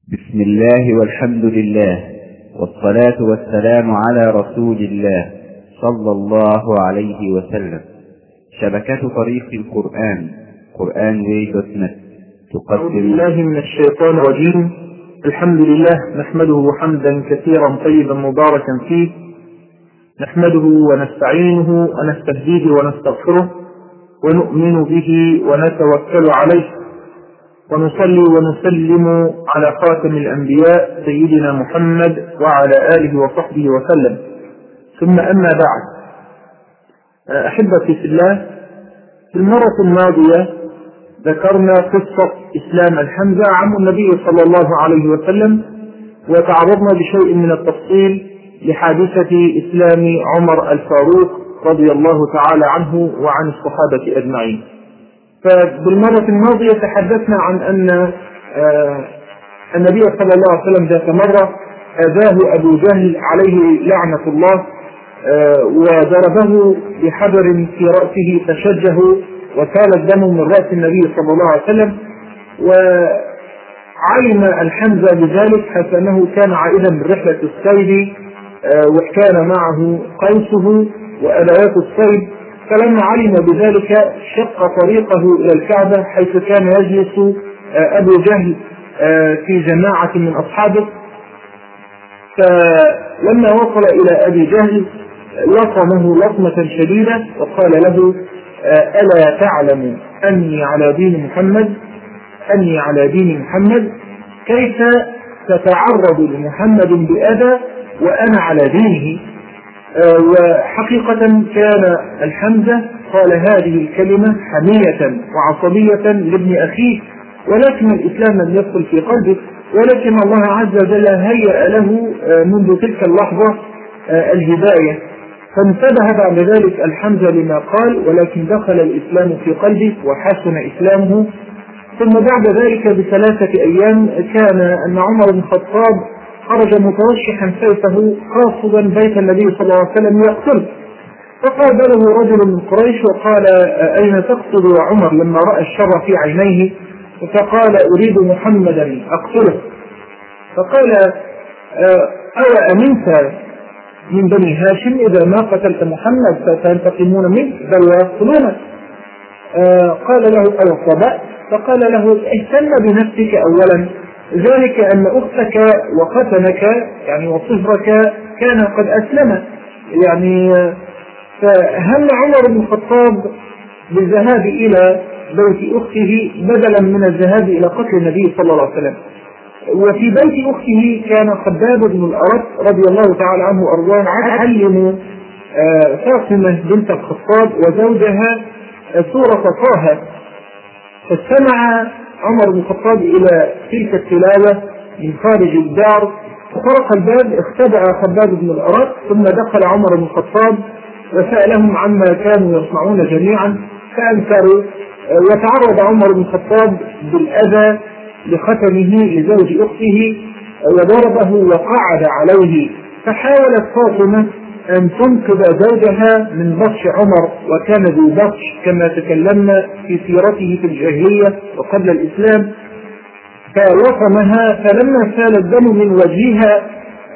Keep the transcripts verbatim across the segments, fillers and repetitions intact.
بسم الله والحمد لله والصلاة والسلام على رسول الله صلى الله عليه وسلم. شبكة طريق القرآن قرآن واي دوت نت تقدم. أعوذ بالله من الشيطان الرجيم. الحمد لله نحمده حمدا كثيرا طيبا مباركا فيه، نحمده ونستعينه ونستهديه ونستغفره ونؤمن به ونتوكل عليه، ونصلي ونسلم على خاتم الأنبياء سيدنا محمد وعلى آله وصحبه وسلم، ثم أما بعد. أحبتي في الله، في المرة الماضية ذكرنا قصة إسلام الحمزة عم النبي صلى الله عليه وسلم، وتعرضنا بشيء من التفصيل لحادثة إسلام عمر الفاروق رضي الله تعالى عنه وعن الصحابة أجمعين. فبالمرة الماضية تحدثنا عن أن النبي صلى الله عليه وسلم ذات مرة أذاه أبو جهل عليه لعنة الله، وضربه بحجر في رأسه فشجه وسال الدم من رأس النبي صلى الله عليه وسلم. وعلم الحمزة بذلك حتى أنه كان عائدا من رحلة الصيد، وكان معه قوسه وأدوات الصيد، فلما علم بذلك شق طريقه إلى الكعبة حيث كان يجلس أبو جهل في جماعة من أصحابه. فلما وصل إلى أبي جهل لطمه لطمة شديدة وقال له: ألا تعلم أني على دين محمد أني على دين محمد كيف تتعرض لمحمد بأذى وأنا على دينه؟ وحقيقة كان الحمزة قال هذه الكلمة حمية وعصبية لابن أخيه، ولكن الإسلام لم يدخل في قلبه، ولكن الله عز وجل هيأ له منذ تلك اللحظة الهداية، فانتبه بعد ذلك الحمزة لما قال، ولكن دخل الإسلام في قلبه وحسن إسلامه. ثم بعد ذلك بثلاثة أيام كان أن عمر بن الخطاب خرج متوشحا سيفه قاصدا بيت النبي صلى الله عليه وسلم يقتله، فقابله رجل من قريش وقال: أين تقصد يا عمر؟ لما رأى الشر في عينيه، فقال: أريد محمدا أقتله. فقال: أو أمنت من بني هاشم إذا ما قتلت محمد فسينتقمون منك بل ويقتلونك؟ قال له: أو صبأت؟ فقال له: اهتم بنفسك أولا، ذلك أن أختك وختنك يعني وصهرك كان قد أسلم. يعني فهم عمر بن الخطاب بالذهاب إلى بيت أخته بدلا من الذهاب إلى قتل النبي صلى الله عليه وسلم. وفي بيت أخته كان خباب بن الأرت رضي الله تعالى عنه وأرضاه علم فاطمة بنت الخطاب وزوجها سورة طه، فاستمع عمر بن الخطاب إلى تلك التلاوة من خارج الدار، فطرق الباب، اختبأ خباب بن الأرت، ثم دخل عمر بن الخطاب وسألهم عما كانوا يصنعون جميعا فأنكروا، وتعرض عمر بن الخطاب بالأذى لختمه لزوج أخته وضربه وقعد عليه، فحاولت فاطمة أن تنقذ زوجها من بطش عمر، وكان ذو بطش كما تكلمنا في سيرته في الجاهلية وقبل الإسلام، فلطمها، فلما سال الدم من وجهها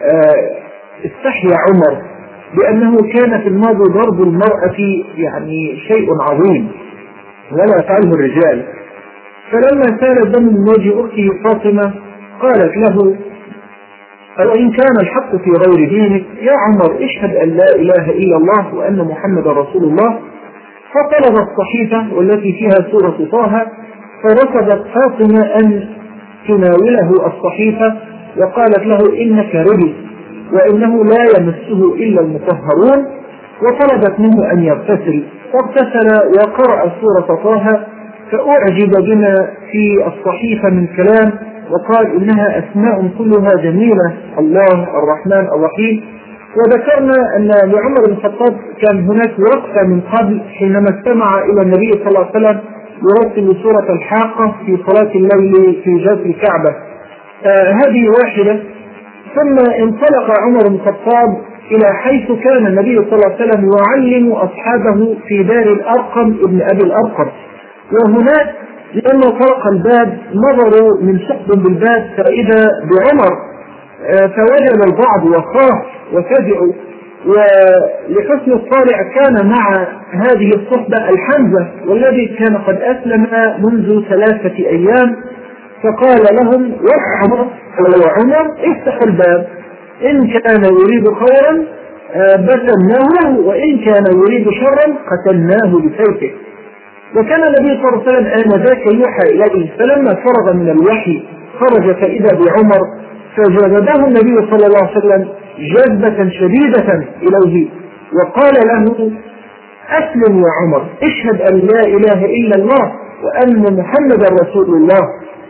استحيا عمر بأنه كان في الماضي ضرب المرأة يعني شيء عظيم ولا يفعله الرجال، فلما سال الدم من وجه أخته فاطمة قالت له: أو إن كان الحق في غير دينك يا عمر اشهد أن لا إله إلا الله وأن محمد رسول الله. فطلب الصحيفة والتي فيها سورة طه، فرفضت فاطمة أن تناوله الصحيفة وقالت له: إنك رجل وإنه لا يمسه إلا المطهرون، وطلبت منه أن يغتسل، فاغتسل وقرأ سورة طه، فأعجب بما في الصحيفة من كلام وقال: إنها أسماء كلها جميلة، الله الرحمن الرحيم. وذكرنا أن لعمر بن الخطاب كان هناك وقفة من قبل حينما استمع إلى النبي صلى الله عليه وسلم يرتل سورة الحاقة في صلاة الليل في جوف الكعبة، آه هذه واحدة. ثم انطلق عمر بن الخطاب إلى حيث كان النبي صلى الله عليه وسلم يعلم أصحابه في دار الأرقم ابن أبي الأرقم، وهناك لأنه طرق الباب نظروا من ثقب بالباب فإذا بعمر، فوجد البعض وخاف وفزعوا. ولحسن الطالع كان مع هذه الصحبة الحمزة والذي كان قد أسلم منذ ثلاثة أيام، فقال لهم وعمر وعمر افتح الباب، إن كان يريد خيرا بسمناه له وإن كان يريد شرا قتلناه بسيفه. وكان النبي صلى الله عليه وسلم آنذاك يوحى إليه، فلما فرغ من الوحي خرج فإذا بعمر، فجذبه النبي صلى الله عليه وسلم جذبة شديدة إليه وقال له أسلم يا عمر، اشهد أن لا إله إلا الله وأن محمدا رسول الله.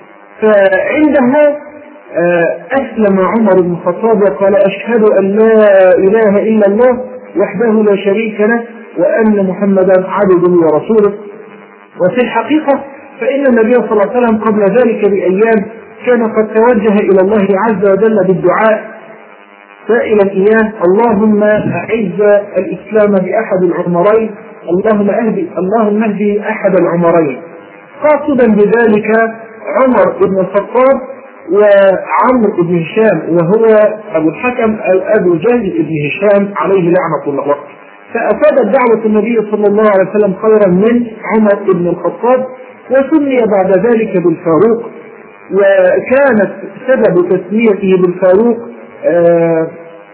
فعندها أسلم عمر بن الخطاب وقال أشهد أن لا إله إلا الله وحده لا شريك له وأن محمدا عبده ورسوله. وفي الحقيقة فإن النبي صلى الله عليه وسلم قبل ذلك بأيام كان قد توجه إلى الله عز وجل بالدعاء سائلا إياه اللهم أعز الإسلام بأحد العمرين، اللهم أهدي اللهم اهدي أحد العمرين، قاصدا بذلك عمر بن الخطاب وعمرو بن هشام وهو أبو الحكم أبو جهل بن هشام عليه لعنة الله. فأفادت دعوة النبي صلى الله عليه وسلم خيرا من عمر بن الخطاب، وسمي بعد ذلك بالفاروق. وكانت سبب تسميته بالفاروق آه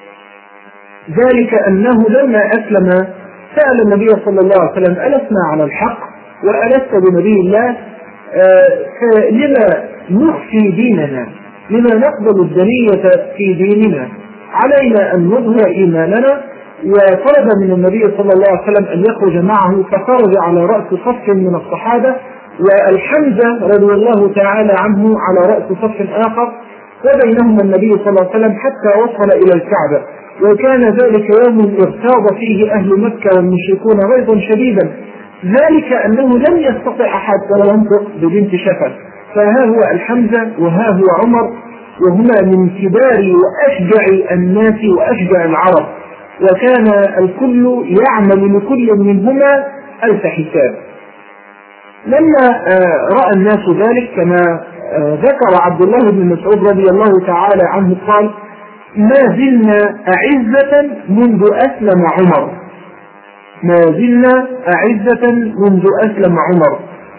ذلك أنه لما أسلم سأل النبي صلى الله عليه وسلم ألسنا على الحق وألست بنبي الله؟ آه لما نخفي ديننا، لما نقبل الدنية في ديننا، علينا أن نظهر إيماننا. وطلب من النبي صلى الله عليه وسلم أن يخرج معه، فخرج على رأس صف من الصحابة، والحمزة رضي الله تعالى عنه على رأس صف آخر، وبينهما النبي صلى الله عليه وسلم حتى وصل إلى الكعبة. وكان ذلك يوم ارتاض فيه أهل مكة والمشركون غيظا شديدا، ذلك أنه لم يستطع أحد أن ينطق ببنت شفا. فها هو الحمزة وها هو عمر، وهما من كبار وأشجع الناس وأشجع العرب، وكان الكل يعمل لكل منهما ألف حساب. لما رأى الناس ذلك كما ذكر عبد الله بن مسعود رضي الله تعالى عنه قال ما زلنا أعزة منذ أسلم عمر، ما زلنا أعزة منذ أسلم عمر.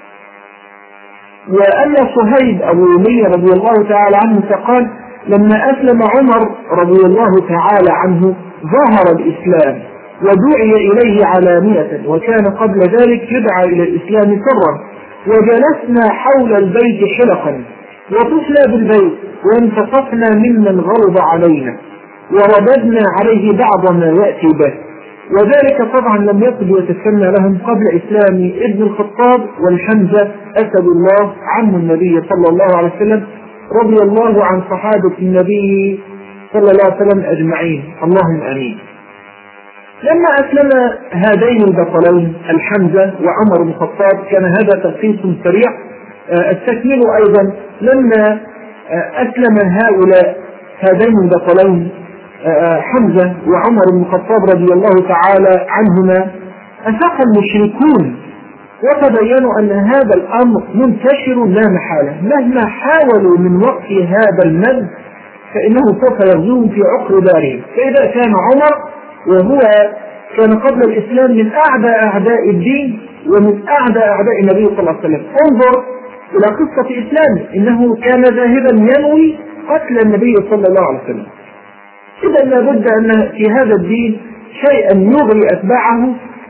وأن صهيب أبو أمية رضي الله تعالى عنه فقال لما أسلم عمر رضي الله تعالى عنه ظهر الإسلام ودعي إليه علانية، وكان قبل ذلك يدعى إلى الإسلام سرا. وجلسنا حول البيت حلقا وطفنا بالبيت وانتصفنا ممن غلظ علينا ورددنا عليه بعض ما يأتي به. وذلك طبعا لم يكن يتسنى لهم قبل إسلام ابن الخطاب والحمزة أسد الله عم النبي صلى الله عليه وسلم رضي الله عن صحابة النبي صلى الله عليه وسلم أجمعين، اللهم آمين. لما أسلم هذين البطلين الحمزة وعمر بن الخطاب كان هذا تلخيص سريع. التكميل أيضا لما أسلم هؤلاء هذين البطلين حمزة وعمر بن الخطاب رضي الله تعالى عنهما أفاق المشركون وتبينوا أن هذا الأمر منتشر لا محالة، مهما حاولوا من وقف هذا المد فإنه سوف يغزوهم في عقر دارهم. فإذا كان عمر وهو كان قبل الإسلام من أعدى أعداء الدين ومن أعدى أعداء النبي صلى الله عليه وسلم، انظر إلى قصة إسلامه، إنه كان ذاهبا ينوي قتل النبي صلى الله عليه وسلم. إذا لابد أن في هذا الدين شيئا يغري أتباعه،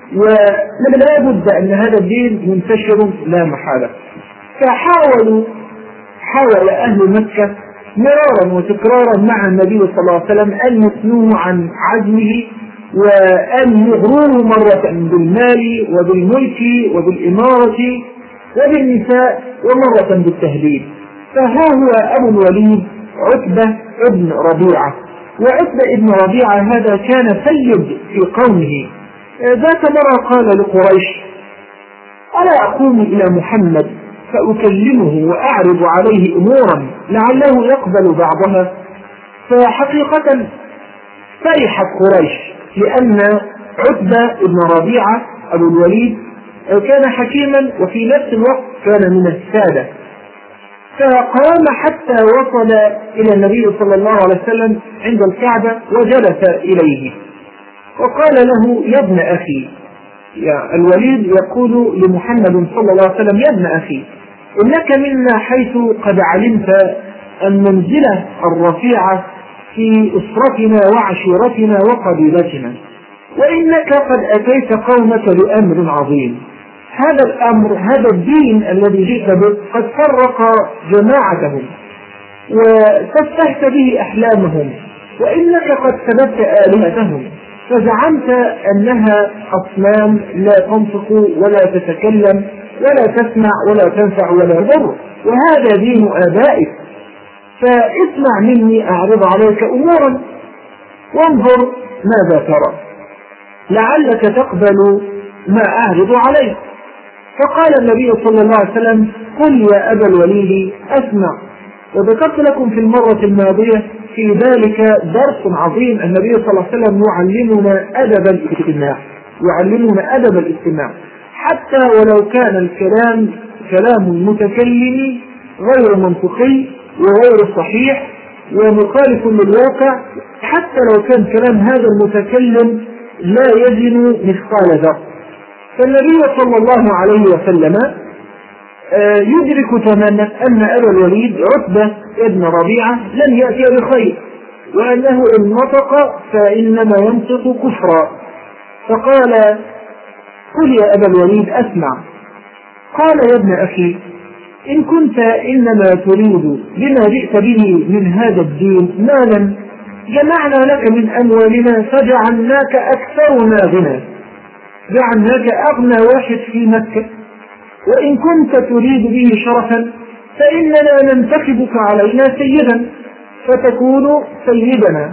ولا بد أن هذا الدين منتشر لا محالة. فحاولوا حاول أهل مكة مرارا وتكرارا مع النبي صلى الله عليه وسلم أن يثنوه عن عزمه وأن يغروه مرة بالمال وبالملك وبالإمارة وبالنساء ومرة بالتهديد. فها هو أبو الوليد عتبة ابن ربيعة، وعتبة ابن ربيعة هذا كان سيد في قومه. ذات مرة قال لقريش ألا أقوم إلى محمد فأكلمه وأعرض عليه أمورا لعله يقبل بعضها؟ فحقيقة فرحت قريش لأن عتبة ابن ربيعة أبو الوليد كان حكيما وفي نفس الوقت كان من السادة، فقام حتى وصل إلى النبي صلى الله عليه وسلم عند الكعبة وجلس إليه وقال له: يا ابن أخي، يا الوليد يقول لمحمد صلى الله عليه وسلم: يا ابن أخي، إنك منا حيث قد علمت المنزلة الرفيعة في أسرتنا وعشيرتنا وقبيلتنا، وإنك قد أتيت قومك بأمر عظيم. هذا الأمر، هذا الدين الذي جئت به قد فرق جماعتهم وتفتحت به أحلامهم، وإنك قد سببت آلهتهم، فزعمت أنها أصنام لا تنطق ولا تتكلم ولا تسمع ولا تنفع ولا تضر، وهذا دين آبائك، فاسمع مني أعرض عليك أمورا وانظر ماذا ترى، لعلك تقبل ما أعرض عليك. فقال النبي صلى الله عليه وسلم: قل يا أبا الوليد أسمع. وذكرت لكم في المرة الماضية في ذلك درس عظيم، النبي صلى الله عليه وسلم يعلمنا أدب الاستماع، يعلمنا أدب الاستماع حتى ولو كان الكلام كلام المتكلم غير منطقي وغير صحيح ومخالف للواقع، حتى لو كان كلام هذا المتكلم لا يزن مثقال ذرة. فالنبي صلى الله عليه وسلم يدرك تماما أن أبا الوليد عتبة ابن ربيعة لن يأتي بخير، وأنه إن نطق فإنما ينطق كفرا. فقال: قل يا أبا الوليد أسمع. قال: يا ابن أخي، إن كنت إنما تريد بما جئت به من هذا الدين مالا، جمعنا لك من أموالنا فجعلناك أكثرنا غنى، جعلناك أغنى واحد في مكة. وإن كنت تريد به شرفا فإننا ننتخبك علينا سيدا فتكون سيدنا،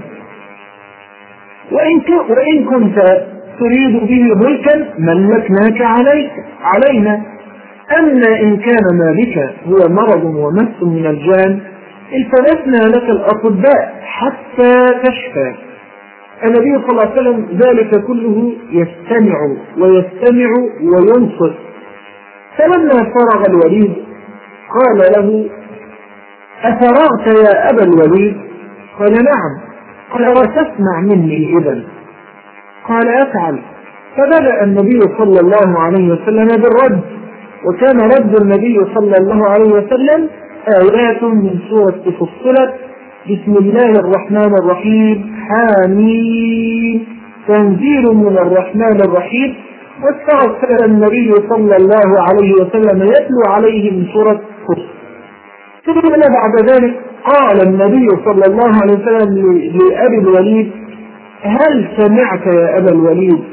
وإن كنت تريد به ملكا ملكناك عليك علينا. أما إن كان ما بك هو مرض ومس من الجان التمسنا لك الأطباء حتى تشفى. النبي صلى الله عليه وسلم ذلك كله يستمع ويستمع وينصت. فلما فرغ الوليد قال له: أفرغت يا أبا الوليد؟ قال: نعم. قال: وتسمع مني إذن؟ قال: أفعل. فبدأ النبي صلى الله عليه وسلم بالرد، وكان رد النبي صلى الله عليه وسلم آيات من سورة فصلت: بسم الله الرحمن الرحيم، حامين، تنزيل من الرحمن الرحيم. واستغفر النبي صلى الله عليه وسلم يتلو عليه من سورة فصل. ثم بعد ذلك قال النبي صلى الله عليه وسلم لأبي الوليد: هل سمعت يا أبا الوليد؟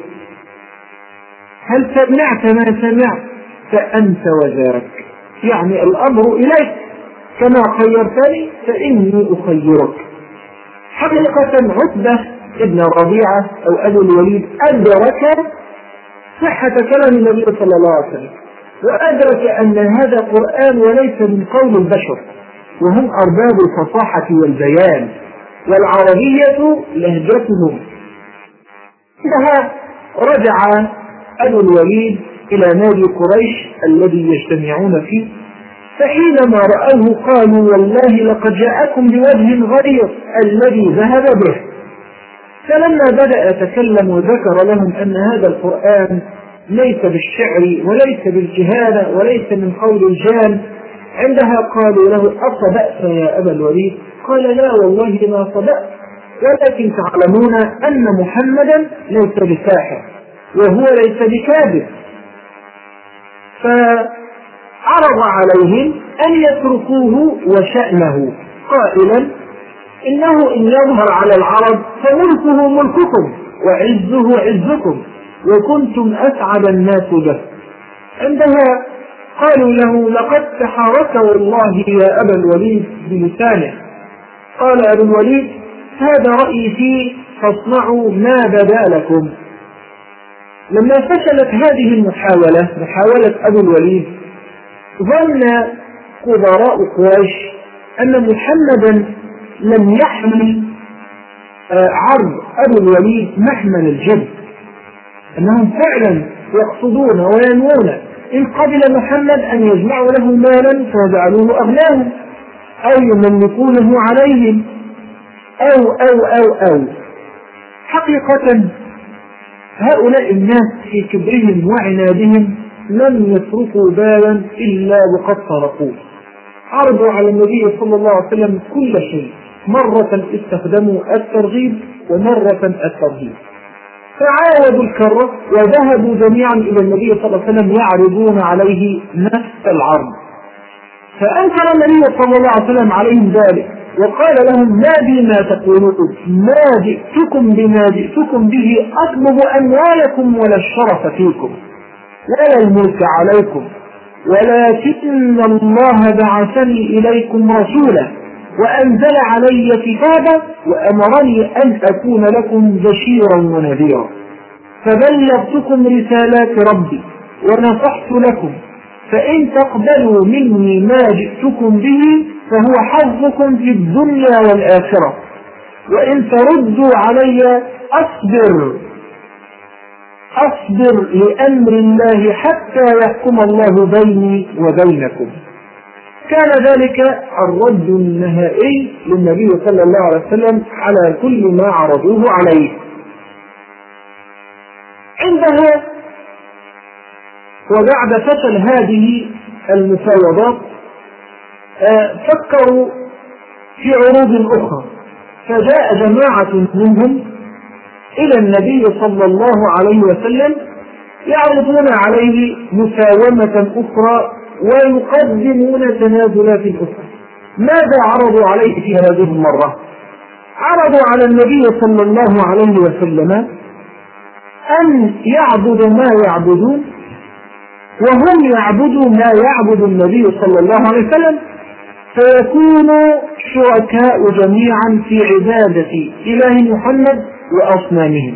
هل سمعت ما سمعت؟ فأنت وذاك، يعني الأمر إليك، كما خيرتني فإني أخيرك. حقيقة عتبة ابن ربيعة أو أبو الوليد أدرك صحة كلام النبي صلى الله عليه وسلم، وأدرك أن هذا قرآن وليس من قول البشر، وهم أرباب الفصاحة والبيان، والعربية لهجتهم. إنها رجع أبو الوليد إلى نادي قريش الذي يجتمعون فيه، فحينما رأوه قالوا: والله لقد جاءكم بوجه غير الذي ذهب به. فلما بدأ يتكلم وذكر لهم أن هذا القرآن ليس بالشعر وليس بالكهانة وليس من قول الجان، عندها قالوا له: أصدأت يا أبا الوليد؟ قال: لا والله ما صدأت، ولكن تعلمون أن محمدا ليس بساحر وهو ليس بكاذب. فعرض عليهم أن يتركوه وشأنه، قائلا: إنه إن يظهر على العرب فملكه ملككم وعزه عزكم وكنتم أسعد الناس به. عندها قالوا له: لقد تحارك والله يا أبا الوليد بلسانه. قال أبو الوليد: هذا رأيي فيه فاصنعوا ما بدا لكم. لما فشلت هذه المحاولة، محاولة أبو الوليد، ظن كبراء قريش أن محمدا لم يحمل عرض أبو الوليد محمل الجد، أنهم فعلا يقصدون وينوون إن قبل محمد أن يجمعوا له مالا فيجعلوه أغناهم أو يملكونه عليهم أو أو أو أو حقيقة هؤلاء الناس في كبرهم وعنادهم لم يتركوا بالا إلا وقد سرقوه. عرضوا على النبي صلى الله عليه وسلم كل شيء، مرة استخدموا الترغيب ومرة الترهيب، فعاودوا الكرة وذهبوا جميعا إلى النبي صلى الله عليه وسلم يعرضون عليه نفس العرض، فأنكر النبي صلى الله عليه وسلم عليهم ذلك وقال لهم: ما بي ما تقولون، ما جئتكم بما جئتكم به أطلب أموالكم ولا الشرف فيكم ولا الملك عليكم، ولكن الله بعثني إليكم رسولا وأنزل علي كتابا وأمرني أن أكون لكم بشيرا ونذيرا، فبلغتكم رسالات ربي ونصحت لكم، فإن تقبلوا مني ما جئتكم به فهو حظكم في الدنيا والآخرة، وإن تردوا علي أصبر أصبر لأمر الله حتى يحكم الله بيني وبينكم. كان ذلك الرد النهائي للنبي صلى الله عليه وسلم على كل ما عرضوه عليه. عندها وبعد فشل هذه المفاوضات فكروا في عروض أخرى، فجاء جماعة منهم إلى النبي صلى الله عليه وسلم يعرضون عليه مساومة أخرى ويقدمون تنازلات أخرى. ماذا عرضوا عليه في هذه المرة؟ عرضوا على النبي صلى الله عليه وسلم أن يعبد ما يعبدون وهم يعبدوا ما يعبد النبي صلى الله عليه وسلم، فيكونوا شركاء جميعا في عبادة إله محمد وأصنامهم،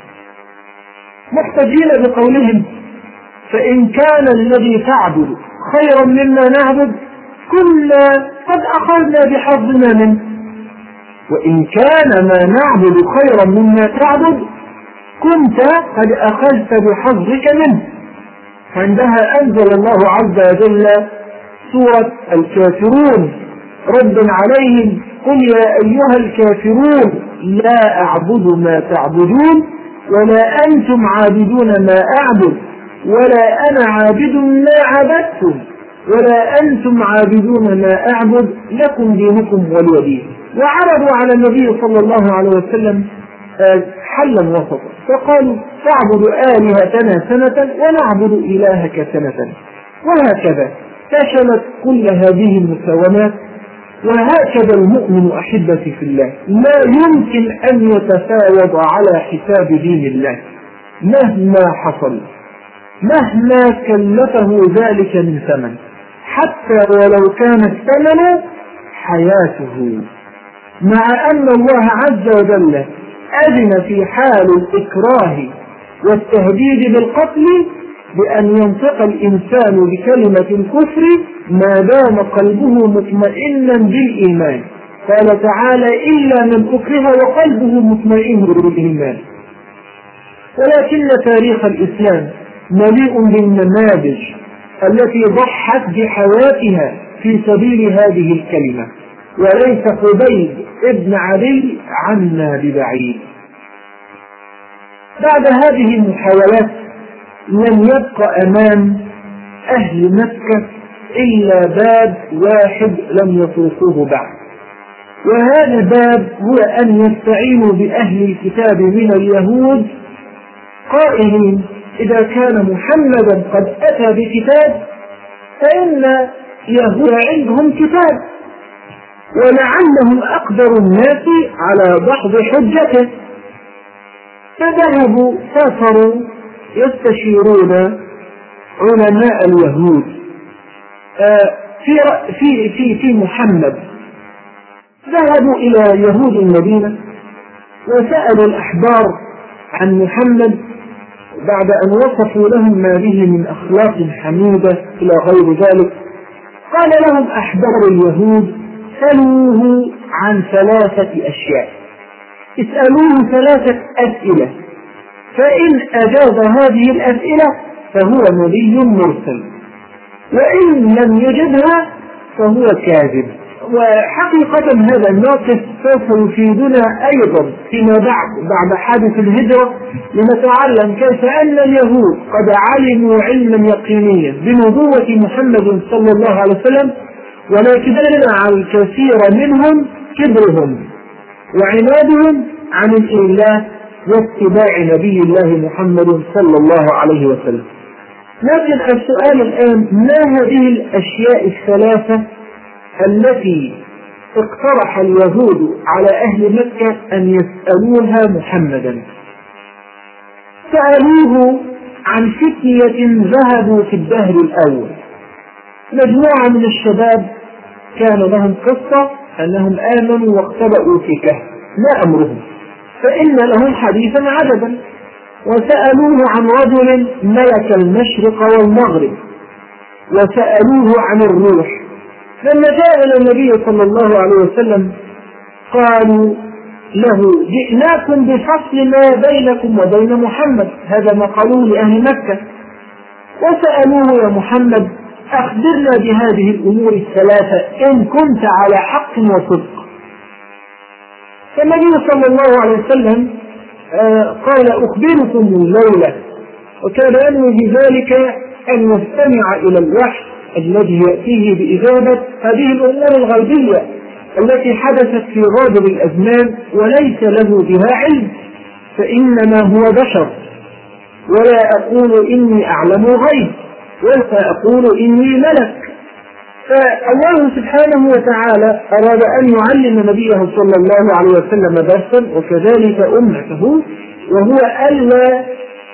محتجين بقولهم: فإن كان الذي تعبد خيرا مما نعبد كنا قد أخذنا بحظنا منه، وإن كان ما نعبد خيرا مما تعبد كنت قد أخذت بحظك منه. عندها أنزل الله عز وجل سورة الكافرون ردا عليهم: قل يا أيها الكافرون لا أعبد ما تعبدون ولا أنتم عابدون ما أعبد ولا أنا عابد ما عبدتم ولا أنتم عابدون ما أعبد لكم دينكم ولي دين. وعرضوا على النبي صلى الله عليه وسلم حلا وسطا، فقالوا: تعبد آلهتنا سنة ونعبد إلهك سنة. وهكذا فشلت كل هذه المساومات. وهكذا المؤمن أحبتي في الله لا يمكن أن يتفاوض على حساب دين الله مهما حصل، مهما كلفه ذلك من ثمن، حتى ولو كان الثمن حياته، مع أن الله عز وجل أذن في حال الإكراه والتهديد بالقتل بأن ينطق الإنسان بكلمة الكفر ما دام قلبه مطمئنا بالإيمان. قال تعالى: إلا من أكره وقلبه مطمئن بالإيمان. ولكن تاريخ الإسلام مليء بالنماذج التي ضحت بحياتها في سبيل هذه الكلمة، وليس خبيب ابن علي عنا ببعيد. بعد هذه المحاولات لم يبقى أمام أهل مكة إلا باب واحد لم يطرقوه بعد، وهذا الباب هو أن يستعينوا بأهل الكتاب من اليهود قائلين: إذا كان محمدا قد أتى بكتاب فإن يهود عندهم كتاب، ولعلهم أقدر الناس على دحض حجته. فذهبوا سافروا يستشيرون علماء اليهود في في في في محمد. ذهبوا إلى يهود المدينة وسألوا الأحبار عن محمد بعد أن وصفوا لهم ما به من أخلاق حميدة إلى غير ذلك. قال لهم أحبار اليهود: سألوه عن ثلاثة أشياء، اسألوه ثلاثة أسئلة، فإن أجاب هذه الأسئلة فهو نبي مرسل، وإن لم يجدها فهو كاذب. وحقيقة هذا الموقف سوف يفيدنا أيضا فيما بعد بعد حادث الهجرة، لنتعلم كيف أن اليهود قد علموا علما يقينيا بنبوة محمد صلى الله عليه وسلم، ولكن منع الكثير منهم كبرهم وعنادهم عن الإله واتباع نبي الله محمد صلى الله عليه وسلم. لكن السؤال الآن: ما هذه الأشياء الثلاثة التي اقترح اليهود على أهل مكة أن يسألوها محمدا؟ سألوه عن فتية ذهبوا في الدهر الأول. مجموعة من الشباب كان لهم قصة أنهم آمنوا واختبأوا في كهف، ما أمرهم؟ فإن لهم حديثا عددا، وسألوه عن رجل ملك المشرق والمغرب، وسألوه عن الروح. لما جاء إلى النبي صلى الله عليه وسلم قالوا له: جئناكم بفصل ما بينكم وبين محمد. هذا ما قالوه لأهل مكة. وسألوه: يا محمد أخبرنا بهذه الأمور الثلاثة إن كنت على حق وصدق. فالنبي صلى الله عليه وسلم قال: أخبركم الليلة. وكان ينوي بذلك أن يستمع إلى الوحي الذي يأتيه بإجابة هذه الأمور الغيبية التي حدثت في غابر الأزمان وليس له بها علم، فإنما هو بشر. ولا أقول إني أعلم غيب ولا أقول إني ملك. فالله سبحانه وتعالى أراد أن يعلم نبيه صلى الله عليه وسلم درسا، وكذلك أمته، وهو ألا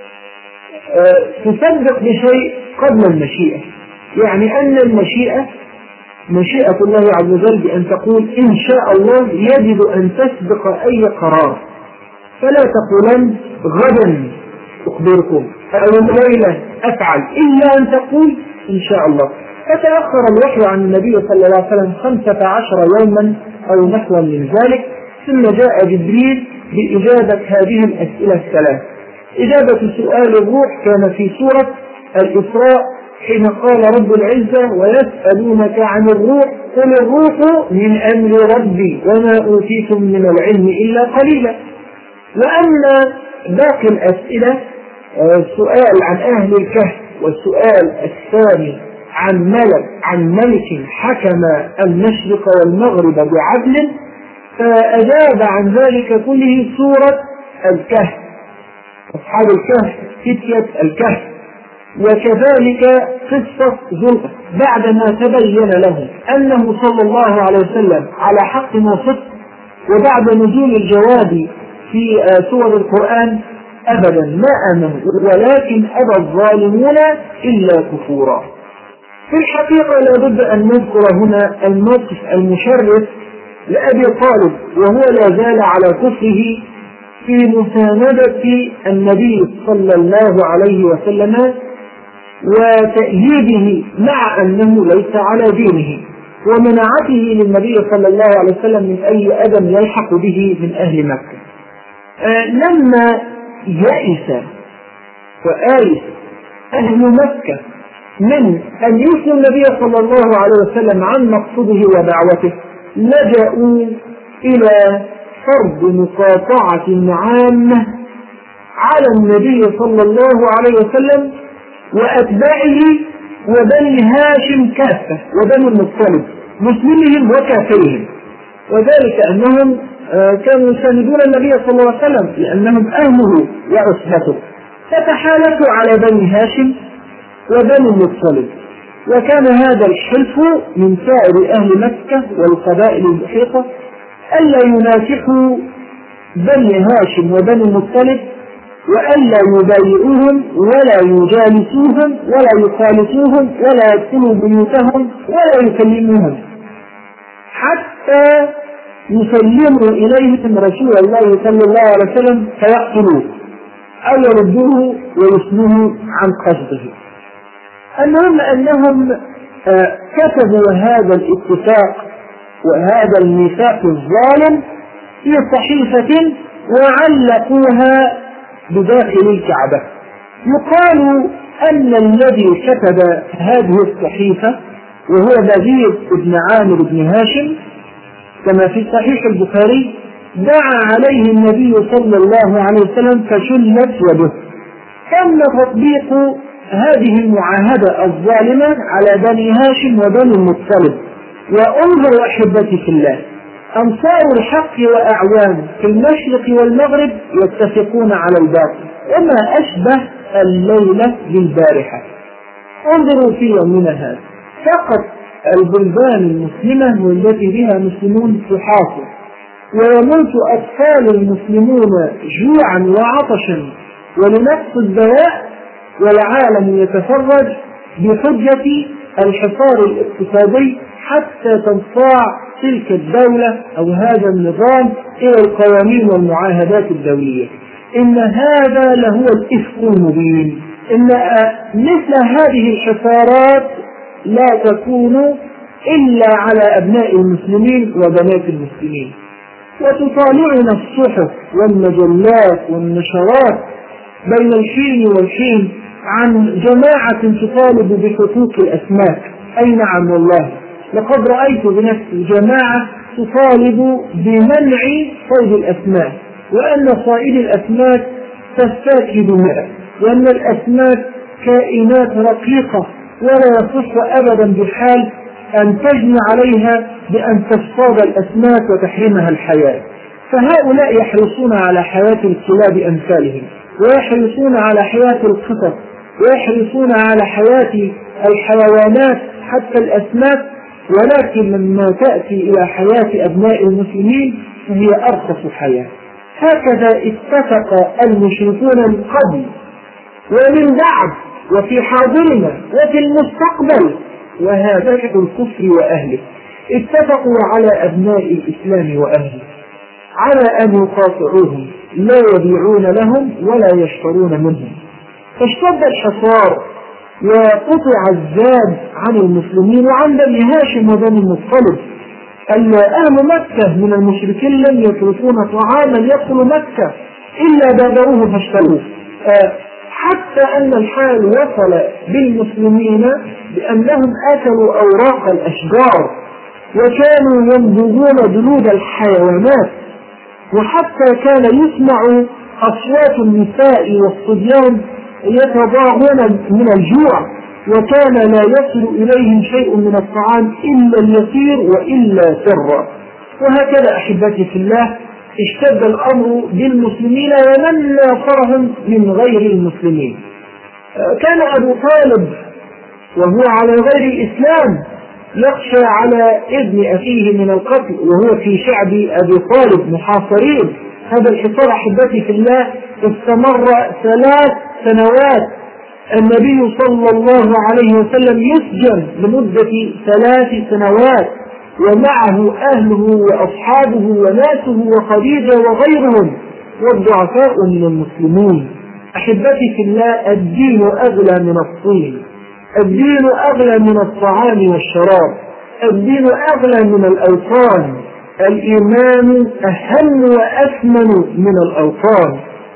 تصدق بشيء قبل المشيئة. يعني أن المشيئة مشيئة الله عز وجل بأن تقول إن شاء الله يجب أن تسبق أي قرار، فلا تقولن غدا أخبركم أو الليلة أفعل، إلا أن تقول إن شاء الله. فتأخر الوحي عن النبي صلى الله عليه وسلم خمسة عشر يوما أو نحو من ذلك، ثم جاء جبريل بإجابة هذه الأسئلة الثلاث. إجابة سؤال الروح كان في سورة الإسراء حين قال رب العزة: ويسألونك عن الروح قل الروح من أمر ربي وما أوتيتم من العلم إلا قليلا. وأما باقي الأسئلة، السؤال عن أهل الكهف، والسؤال الثاني عن ملك عن ملك حكم المشرق والمغرب بعدل، فأجاب عن ذلك كله سورة الكهف، أصحاب الكهف، فتية الكهف. وكذلك قصة ذوالقرنين بعدما تبين له أنه صلى الله عليه وسلم على حق وصدق، وبعد نزول الجواب في سور القرآن أبدا ما آمنوا، ولكن أبى الظالمون إلا كفورا. في الحقيقة لا بد أن نذكر هنا الموقف المشرف لأبي طالب، وهو لا زال على كفره في مساندة النبي صلى الله عليه وسلم وتأييده مع أنه ليس على دينه، ومنعته للنبي صلى الله عليه وسلم من أي أذى يلحق به من أهل مكة. آه لما يئس وآيس أهل مكة من أن يسلم النبي صلى الله عليه وسلم عن مقصده ودعوته، لجأوا إلى فرض مقاطعة عامة على النبي صلى الله عليه وسلم وأتباعه وبني هاشم كافة وبني المطلب مسلمهم وكافرهم، وذلك أنهم كانوا يساندون النبي صلى الله عليه وسلم لأنهم أهله وعصبته، فتحالفوا على بني هاشم وبني المطلب. وكان هذا الحلف من سائر أهل مكة والقبائل المحيطة ألا يناكحوا بني هاشم وبني المطلب، وألا يبايعوهم ولا يجالسوهم ولا يخالطوهم ولا يدخلوا بيوتهم ولا يكلموهم حتى يسلموا إليهم رسول الله صلى الله عليه وسلم فيقتلوه أو يردوه ويسلموا عن قصده. المهم أنهم كتبوا هذا الاتفاق وهذا الميثاق الظالم في صحيفة وعلقوها بداخل الكعبة. يقال أن الذي كتب هذه الصحيفة وهو بزيد بن عامر بن هاشم كما في صحيح البخاري دعا عليه النبي صلى الله عليه وسلم فشلت يده. تم تطبيق هذه المعاهدة الظالمة على بني هاشم وبني المطلب. وانظروا أحبتي في الله، أنصار الحق وأعوانه في المشرق والمغرب يتفقون على الباطل، وما أشبه الليلة بالبارحة. انظروا في يومنا هذا فقط البلدان المسلمة والتي بها مسلمون تحاصر ويموت أطفال المسلمون جوعا وعطشا ولنقص الدواء، والعالم يتفرج بحجة الحصار الاقتصادي حتى تنصاع تلك الدولة أو هذا النظام إلى القوانين والمعاهدات الدولية. إن هذا لهو الإفك المبين. إن مثل هذه الحصارات لا تكون إلا على أبناء المسلمين وبنات المسلمين. وتطالعنا الصحف والمجلات والنشرات بين الحين والحين عن جماعة تطالب بحقوق الأسماك. أي نعم والله، لقد رأيت بنفسي جماعة تطالب بمنع صيد الأسماك، وأن صائد الأسماك تستاك دماء، وأن الأسماك كائنات رقيقة ولا يصح أبدا بحال أن تجني عليها بأن تصطاد الأسماك وتحرمها الحياة. فهؤلاء يحرصون على حياة الكلاب أمثالهم، ويحرصون على حياة القطط، ويحرصون على حياة الحيوانات حتى الأسماك، ولكن لما تأتي إلى حياة أبناء المسلمين فهي أرخص حياة. هكذا اتفق المشركون من قبل ومن بعد وفي حاضرنا وفي المستقبل، وهذا الكفر وأهله اتفقوا على أبناء الإسلام وأهله على أن يقاطعوهم، لا يبيعون لهم ولا يشترون منهم. فاشتد الحصار وقطع الزاد عن المسلمين وعن بني هاشم وبني المطلب. أهل مكة من المشركين لم يتركون طعاما يدخل مكة إلا بادروه فاشتروه، حتى أن الحال وصل بالمسلمين بأنهم أكلوا أوراق الأشجار وكانوا يمضغون جلود الحيوانات، وحتى كان يسمع أصوات النساء والصبيان يتضاغون من الجوع، وكان لا يصل إليهم شيء من الطعام إلا اليسير وإلا سرا. وهكذا أحبتي في الله اشتد الأمر بالمسلمين ومن ناصرهم من غير المسلمين. كان أبو طالب وهو على غير الإسلام يخشى على ابن أخيه من القتل وهو في شعب أبي طالب محاصرين. هذا الحصار أحبتي في الله استمر ثلاث سنوات. النبي صلى الله عليه وسلم يسجن لمدة ثلاث سنوات ومعه أهله وأصحابه وناسه وخديجة وغيرهم والضعفاء من المسلمين. أحبتي في الله، الدين أغلى من الطين، الدين أغلى من الطعام والشراب، الدين أغلى من الأوطان، الإيمان أهم وأثمن من الأوطان.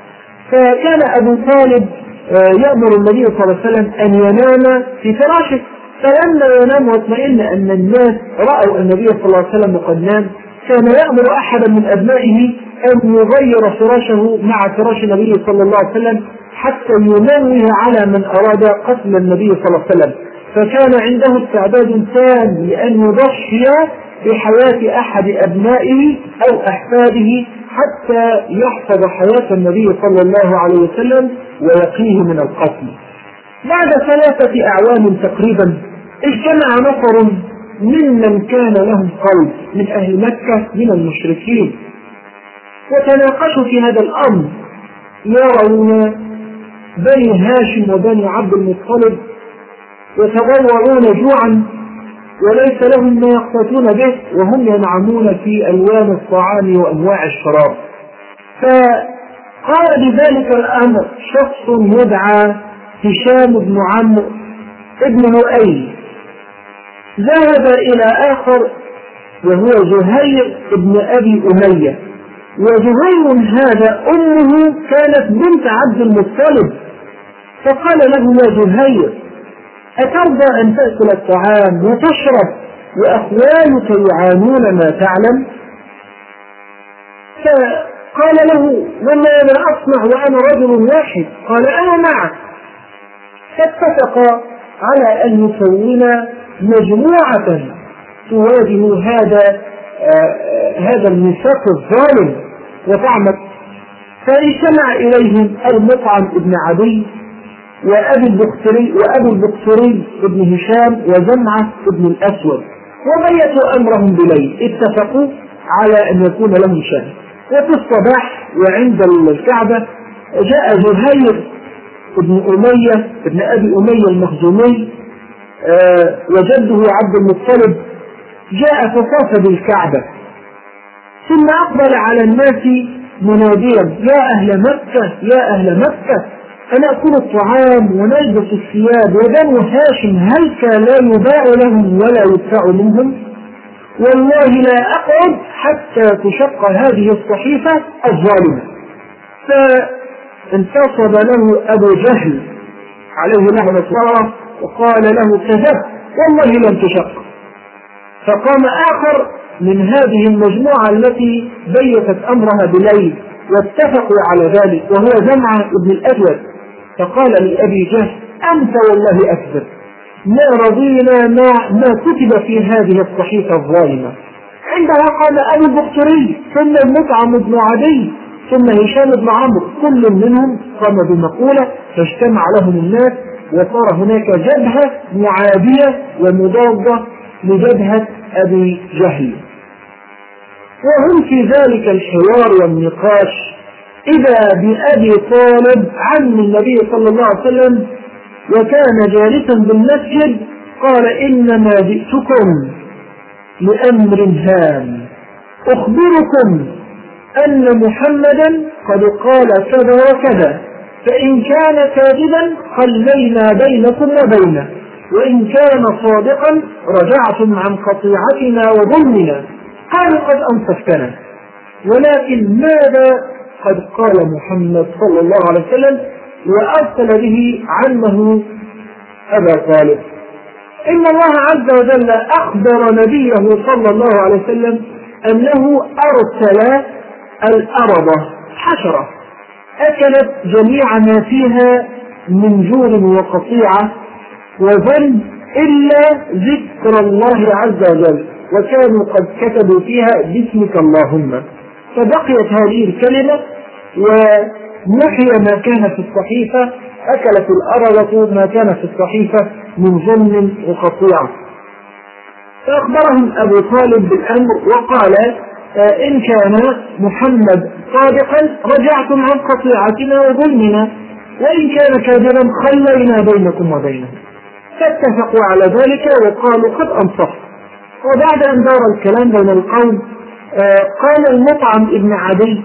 فكان أبو طالب يأمر النبي صلى الله عليه وسلم أن ينام في فراشه، فلما ينام واطمئن أن الناس رأوا النبي صلى الله عليه وسلم قد نام كان يأمر أحدا من أبنائه أن يغير فراشه مع فراش النبي صلى الله عليه وسلم حتى ينوه على من أراد قتل النبي صلى الله عليه وسلم. فكان عنده استعداد تام لأن يضحي بحياة أحد أبنائه أو أحفاده حتى يحفظ حياة النبي صلى الله عليه وسلم ويقيه من القتل. بعد ثلاثة أعوام تقريبا اجتمع نفر ممن كان لهم قلب من أهل مكة من المشركين وتناقشوا في هذا الأمر. يرون بني هاشم وبني عبد المطلب يتضرعون جوعا وليس لهم ما يقتاتون به وهم ينعمون في ألوان الطعام وأنواع الشراب. فقال بذلك الأمر شخص يدعى هشام بن عمرو ابن لؤي، ذهب إلى آخر وهو زهير ابن أبي أمية، وزهير هذا أمه كانت بنت عبد المطلب، فقال له يا زهير أترضى أن تأكل الطعام وتشرب وأخوالك يعانون ما تعلم؟ فقال له وما أنا أصنع وأنا رجل واحد؟ قال أنا معك. فاتفقا على أن يكونا مجموعة تواجه هذا آه هذا الميثاق الظالم وتعمل. فاجتمع إليهم المطعم ابن عدي وأبي البختري وأبو البختري ابن هشام وزمعة ابن الأسود وبيتوا أمرهم بليل. اتفقوا على أن يكون لهم شأن. وفي الصباح وعند الكعبة جاء زهير ابن أمية ابن أبي أمية المخزومي آه وجده عبد المطلب جاء فطاف بالكعبة ثم أقبل على الناس مناديا يا أهل مكة يا أهل مكة فنأكل الطعام ونلبس الثياب وبنو هاشم هلك لا يباع لهم ولا يدفع منهم والله لا أقعد حتى تشق هذه الصحيفة الظالمة. فانتصب له أبو جهل عليه لعنة الله وقال له كذبت والله لم تشق. فقام آخر من هذه المجموعة التي بيتت أمرها بليل واتفقوا على ذلك وهو زمعة ابن الأسود فقال لأبي جهل أنت والله أكذب ما رضينا ما, ما كتب في هذه الصحيفة الظالمة. عندها قال أبو البختري ثم المطعم ابن عدي ثم هشام بن عمرو كل منهم قام بمقولة فاجتمع لهم الناس وصار هناك جبهة معادية ومضادة لجبهة أبي جهل. وهم في ذلك الحوار والنقاش إذا بأبي طالب عم النبي صلى الله عليه وسلم وكان جالسا بالمسجد قال إنما جئتكم لأمر هام أخبركم أن محمدا قد قال كذا وكذا فإن كان كاذبا خلينا بينكم وبينه وإن كان صادقا رجعتم عن قطيعتنا وظلمنا. قالوا قد أنصفتنا ولكن ماذا قد قال محمد صلى الله عليه وسلم وأرسل به عنه أبا طالب. إن الله عز وجل أخبر نبيه صلى الله عليه وسلم أنه أرسل الأرض حشرة أكلت جميع ما فيها من جور وقطيعة وظلم إلا ذكر الله عز وجل وكانوا قد كتبوا فيها باسمك اللهم. فبقيت هذه الكلمة ونحي ما كان في الصحيفة أكلت الأرض ما كان في الصحيفة من ظلم وقطيعة. فأخبرهم أبو طالب بالأمر وقال إن كان محمد صادقا رجعتم عن قطيعتنا وظلمنا وإن كان كاذبا خلينا بينكم وبينه. فاتفقوا على ذلك وقالوا قد أنصفت. وبعد أن دار الكلام بين القوم قال المطعم ابن عدي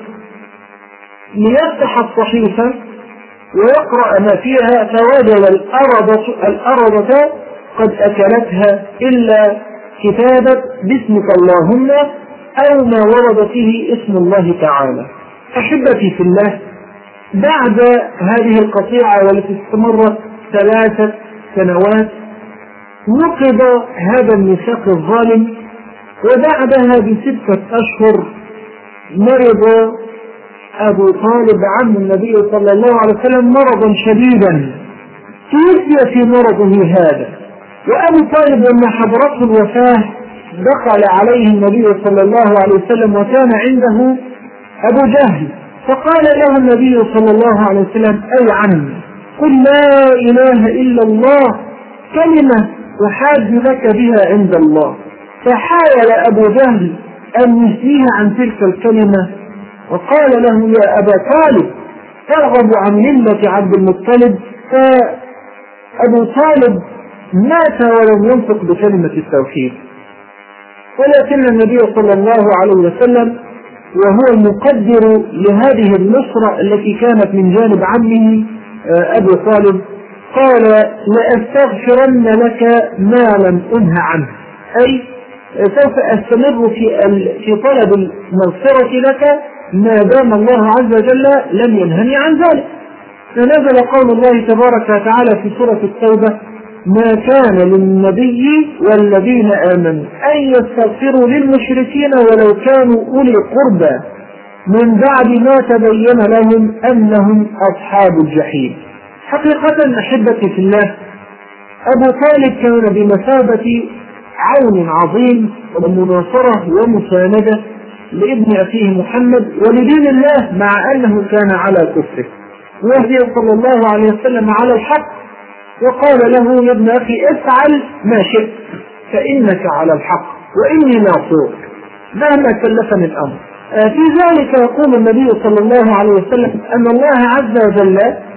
ليفتح الصحيفة ويقرأ ما فيها فوجد الأرضة, الأرضة قد أكلتها إلا كتابة باسمك اللهم أو ما ورد فيه اسم الله تعالى. أحبتي في الله بعد هذه القطيعة والتي استمرت ثلاثة سنوات نقض هذا الميثاق الظالم وبعدها بستة أشهر مرض أبو طالب عم النبي صلى الله عليه وسلم مرضا شديدا توفي في مرضه هذا. وأبو طالب لما حضرته الوفاة دخل عليه النبي صلى الله عليه وسلم وكان عنده أبو جهل فقال له النبي صلى الله عليه وسلم أي عم قل لا إله إلا الله كلمة أحاج لك بها عند الله. فحاول أبو جهل أن يثنيه عن تلك الكلمة وقال له يا أبا طالب ترغب عن ملة عبد المطلب. فأبو طالب مات ولم ينطق بكلمة التوحيد. ولكن النبي صلى الله عليه وسلم وهو المقدر لهذه النصرة التي كانت من جانب عمه أبو طالب قال لأستغفرن لك ما لم أنه عنه أي سوف أستمر في في طلب المغفرة لك ما دام الله عز وجل لم ينهني عن ذلك. فنزل قول الله تبارك وتعالى في سورة التوبة: ما كان للنبي والذين آمنوا أن يستغفروا للمشركين ولو كانوا أولي قربى من بعد ما تبين لهم أنهم أصحاب الجحيم. حقيقة أحبتي في الله، أبو طالب كان بمثابة عون عظيم ومناصرة ومساندة لابن أخيه محمد ولدين الله، مع أنه كان على كفره، وهي صلى الله عليه وسلم على الحق، وقال له: يا ابن أخي افعل ما شئت فإنك على الحق وإني ناصرك مهما كلفني الأمر. في ذلك يقول النبي صلى الله عليه وسلم أن الله عز وجل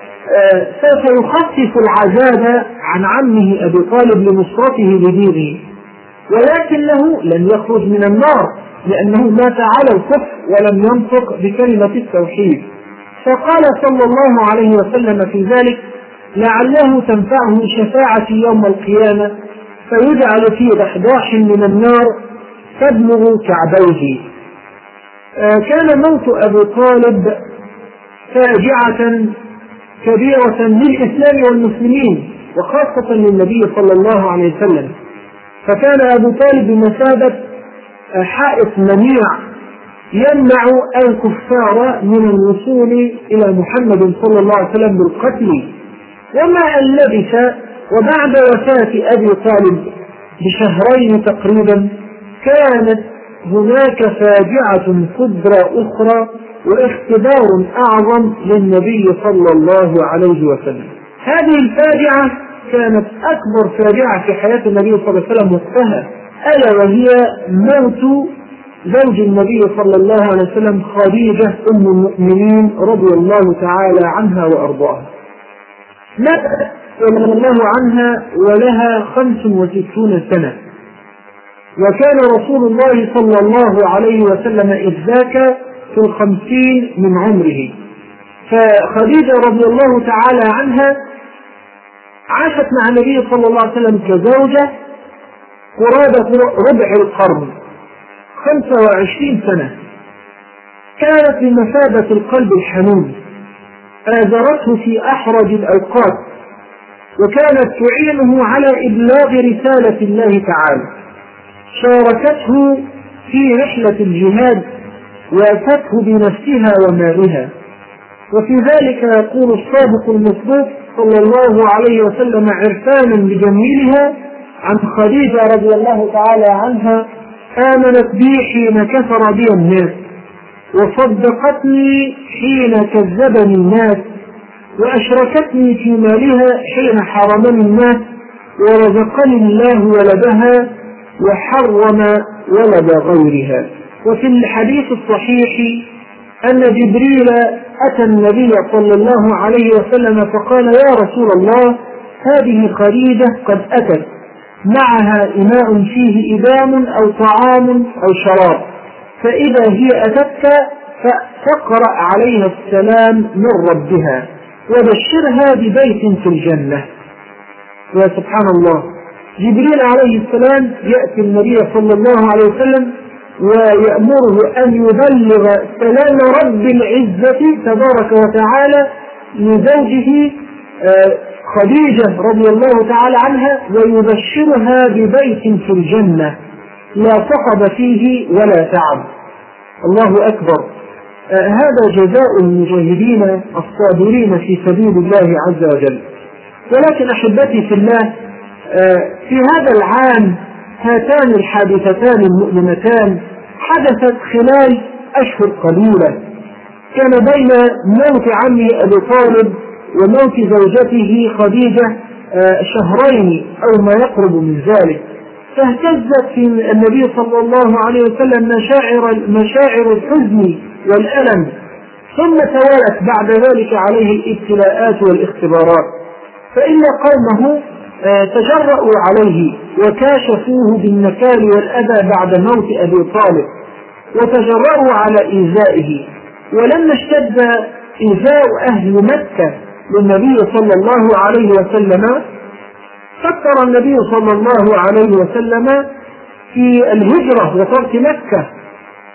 سوف يخفف العذاب عن عمه أبي طالب لنصرته لدينه، ولكنه لن يخرج من النار لأنه مات على الكفر ولم ينطق بكلمة التوحيد. فقال صلى الله عليه وسلم في ذلك: لعله تنفعه شفاعتي يوم القيامة فيجعل في ضحضاح من النار تبلغ كعبيه. كان موت أبي طالب فاجعة كبيرة للإسلام والمسلمين وخاصة للنبي صلى الله عليه وسلم، فكان أبو طالب بمثابة حائط منيع يمنع الكفار من الوصول إلى محمد صلى الله عليه وسلم بالقتل. ومع أن لبث وبعد وفاة أبي طالب بشهرين تقريبا كانت هناك فاجعة كبرى أخرى واختبار أعظم للنبي صلى الله عليه وسلم. هذه الفاجعة كانت أكبر فاجعة في حياة النبي صلى الله عليه وسلم وقتها، ألا وهي موت زوج النبي صلى الله عليه وسلم خديجة أم المؤمنين رضي الله تعالى عنها وأرضاها. ماتت رضي الله عنها ولها خمس وستون سنة، وكان رسول الله صلى الله عليه وسلم إذ ذاك في الخمسين من عمره. فخديجة رضي الله تعالى عنها عاشت مع النبي صلى الله عليه وسلم كزوجة قرابة ربع القرن، خمسة وعشرين سنة. كانت بمثابة القلب الحنون، آزرته في أحرج الأوقات، وكانت تعينه على إبلاغ رسالة الله تعالى، شاركته في رحلة الجهاد وأتته بنفسها ومالها. وفي ذلك يقول الصادق المصدوق صلى الله عليه وسلم عرفانا بجميلها عن خديجة رضي الله تعالى عنها: آمنت بي حين كفر بي الناس، وصدقتني حين كذبني الناس، وأشركتني في مالها حين حرمني الناس، ورزقني الله ولدها وحرم ولد غيرها. وفي الحديث الصحيح أن جبريل أتى النبي صلى الله عليه وسلم فقال: يا رسول الله، هذه خديجة قد أتت معها إناء فيه إدام أو طعام أو شراب، فإذا هي أتتك فاقرأ عليها السلام من ربها وبشرها ببيت في الجنة. وسبحان الله، جبريل عليه السلام يأتي النبي صلى الله عليه وسلم ويأمره أن يبلغ سلام رب العزة تبارك وتعالى لزوجه خديجة رضي الله تعالى عنها، ويبشرها ببيت في الجنة لا صخب فيه ولا تعب. الله أكبر. آه هذا جزاء المجاهدين الصابرين في سبيل الله عز وجل. ولكن أحبتي في الله، آه في هذا العام هاتان الحادثتان المؤلمتان حدثت خلال أشهر قليلة، كان بين موت عمه أبي طالب وموت زوجته خديجة آه شهرين أو ما يقرب من ذلك، فاهتزت في النبي صلى الله عليه وسلم مشاعر مشاعر الحزن والألم، ثم توالت بعد ذلك عليه الابتلاءات والاختبارات، فإن قومه تجرؤوا عليه وكاشفوه بالنكال والأذى بعد موت أبي طالب، وتجرؤوا على إيذائه. ولما اشتد إيذاء أهل مكة للنبي صلى الله عليه وسلم فكر النبي صلى الله عليه وسلم في الهجرة وترك مكة،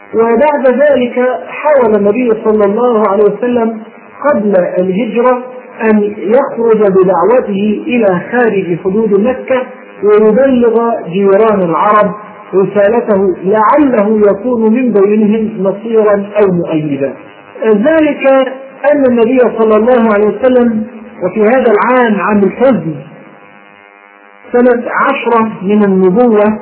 وبعد ذلك حاول النبي صلى الله عليه وسلم قبل الهجرة أن يخرج بدعوته إلى خارج حدود مكة ويبلغ جيران العرب رسالته لعله يكون من بينهم نصيرا أو مؤيدا. ذلك أن النبي صلى الله عليه وسلم وفي هذا العام عام الحزن سنة عشرة من النبوة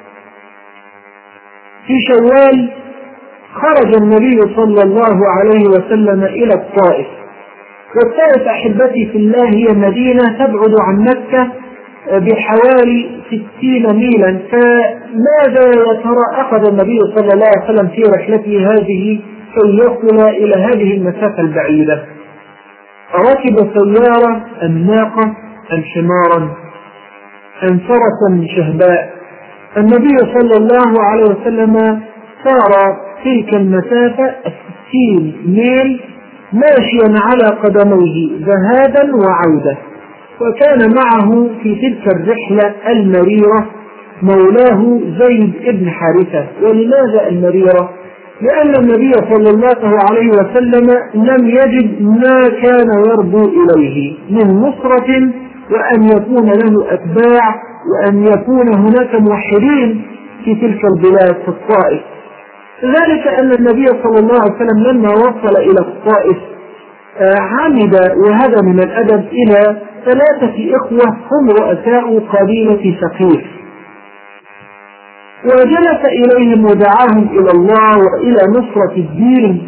في شوال خرج النبي صلى الله عليه وسلم إلى الطائف. والطائف أحبتي في الله هي مدينة تبعد عن مكة بحوالي ستين ميلا. فماذا يا ترى أخذ النبي صلى الله عليه وسلم في رحلته هذه كي يصل إلى هذه المسافة البعيدة؟ ركب سيارة أم ناقة أم حمارا أم فرسا شهباء؟ النبي صلى الله عليه وسلم سار تلك المسافة الستين ميل ماشيا على قدميه ذهابا وعودة. وكان معه في تلك الرحلة المريرة مولاه زيد بن حارثة. ولماذا المريرة؟ لأن النبي صلى الله عليه وسلم لم يجد ما كان يرجو إليه من نصرة وأن يكون له أتباع وأن يكون هناك موحدين في تلك البلاد في الطائف. ذلك أن النبي صلى الله عليه وسلم لما وصل إلى الطائف عمد، وهذا من الأدب، إلى ثلاثة إخوة هم رؤساء قبيلة ثقيف، وجلس إليهم ودعاهم إلى الله وإلى نصرة الدين،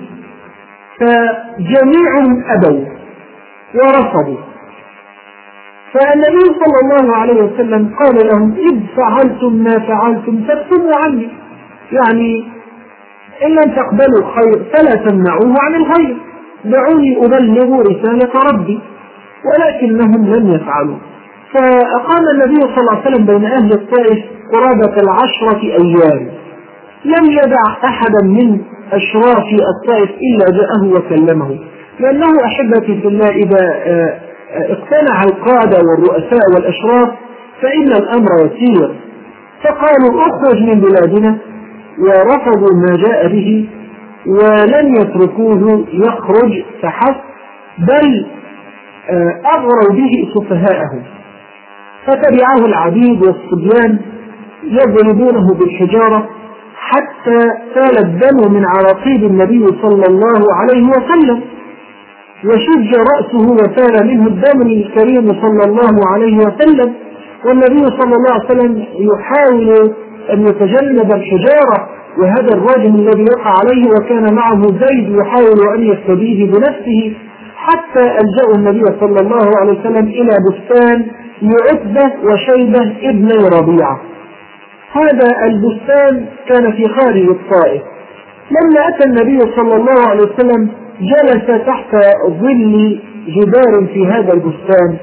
فجميعهم أبوا ورفضوا. فالنبي صلى الله عليه وسلم قال لهم: إذ فعلتم ما فعلتم فاكتموا عني، يعني إن لم تقبلوا الخير فلا تمنعوه عن الخير، دعوني أبلغ رسالة ربي. ولكنهم لم يفعلوا. فأقام النبي صلى الله عليه وسلم بين أهل الطائف قرابة العشرة أيام، لم يدع أحدا من أشراف الطائف إلا جاءه وكلمه، لأنه أحبتي في الله إذا اقتنع القادة والرؤساء والأشراف فإن الأمر يسير. فقالوا: اخرج من بلادنا، ورفضوا ما جاء به ولم يتركوه يخرج فحسب، بل أغروا به سفهاءهم. فتبعه العبيد والصبيان يضربونه بالحجارة حتى سال الدم من عراقيب النبي صلى الله عليه وسلم، وشج رأسه وسال منه الدم الكريم صلى الله عليه وسلم. والنبي صلى الله عليه وسلم يحاول أن يتجنب الحجارة، وهذا الرجل الذي وقع عليه وكان معه زيد يحاول أن يفتديه بنفسه، حتى ألجأ النبي صلى الله عليه وسلم إلى بستان لعتبة وشيبة ابني ربيعة. هذا البستان كان في خارج الطائف. لما أتى النبي صلى الله عليه وسلم جلس تحت ظل جدار في هذا البستان،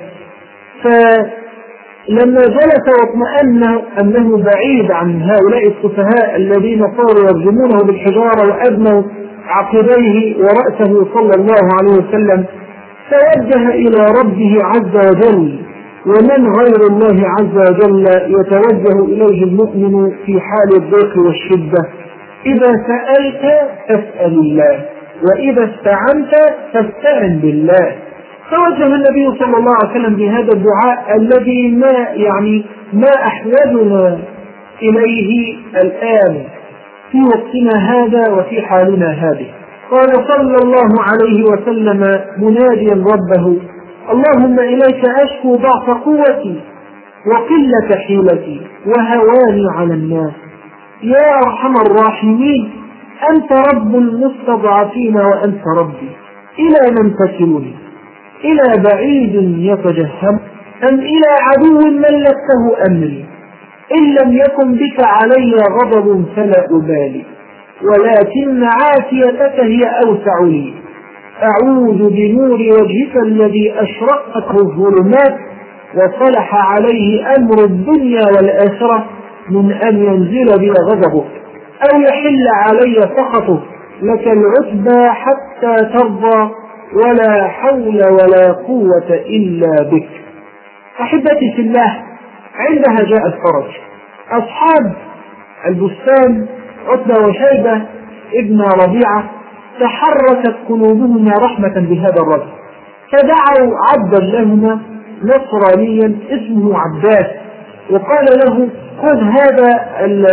فلما جلس واطمأن أنه بعيد عن هؤلاء السفهاء الذين صاروا يرجمونه بالحجارة وأدموا عقبيه ورأسه صلى الله عليه وسلم، توجه إلى ربه عز وجل. ومن غير الله عز وجل يتوجه إليه المؤمن في حال الضيق والشدة؟ إذا سألت فاسأل الله، وإذا استعنت فاستعن بالله. توجه النبي صلى الله عليه وسلم بهذا الدعاء الذي ما يعني ما أحوجنا إليه الآن في وقتنا هذا وفي حالنا هذه. قال صلى الله عليه وسلم مناديا ربه: اللهم إليك أشكو ضعف قوتي وقلة حيلتي وهواني على الناس، يا أرحم الراحمين، أنت رب المستضعفين وأنت ربي، إلى من تكلني؟ إلى بعيد يتجهم أم إلى عدو ملكته أمري؟ إن لم يكن بك علي غضب فلا أبالي، ولكن عافيتك هي أوسع لي. أعوذ بنور وجهك الذي أشرقته الظلمات وصلح عليه أمر الدنيا والآخرة من أن ينزل بي غضبك أو يحل علي سخطك، لك العتبى حتى ترضى، ولا حول ولا قوة إلا بك. أحبتي في الله، عندها جاء الفرج. أصحاب البستان عتبة وشيبة ابن ربيعة تحركت قلوبهم رحمة بهذا الرجل، فدعوا عبدا لهما نصرانيا اسمه عباس، وقال له خذ هذا